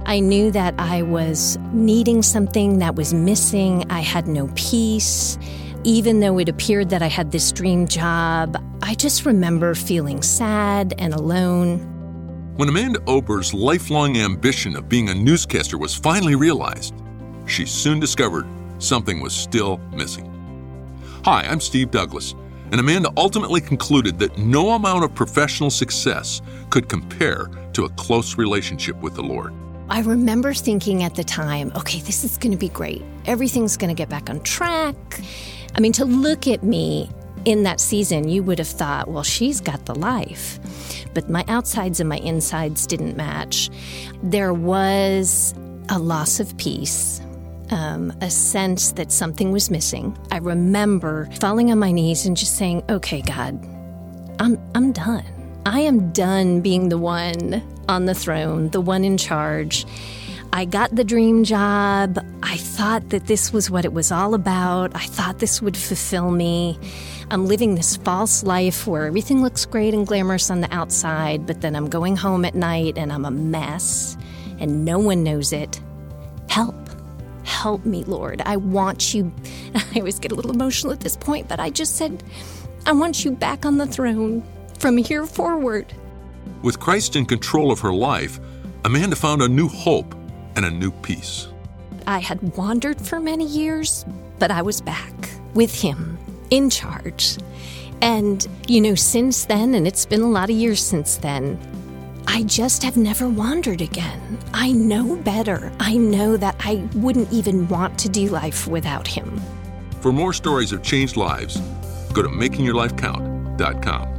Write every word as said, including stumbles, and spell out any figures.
I knew that I was needing something that was missing. I had no peace. Even though it appeared that I had this dream job, I just remember feeling sad and alone. When Amanda Ober's lifelong ambition of being a newscaster was finally realized, she soon discovered something was still missing. Hi, I'm Steve Douglas, and Amanda ultimately concluded that no amount of professional success could compare to a close relationship with the Lord. I remember thinking at the time, okay, this is going to be great. Everything's going to get back on track. I mean, to look at me in that season, you would have thought, well, she's got the life. But my outsides and my insides didn't match. There was a loss of peace, um, a sense that something was missing. I remember falling on my knees and just saying, okay, God, I'm I'm done. I am done being the one on the throne, the one in charge. I got the dream job. I thought that this was what it was all about. I thought this would fulfill me. I'm living this false life where everything looks great and glamorous on the outside, but then I'm going home at night and I'm a mess and no one knows it. Help. Help me, Lord. I want you. I always get a little emotional at this point, but I just said, I want you back on the throne from here forward. With Christ in control of her life, Amanda found a new hope and a new peace. I had wandered for many years, but I was back with him, in charge. And, you know, since then, and it's been a lot of years since then, I just have never wandered again. I know better. I know that I wouldn't even want to do life without him. For more stories of changed lives, go to making your life count dot com.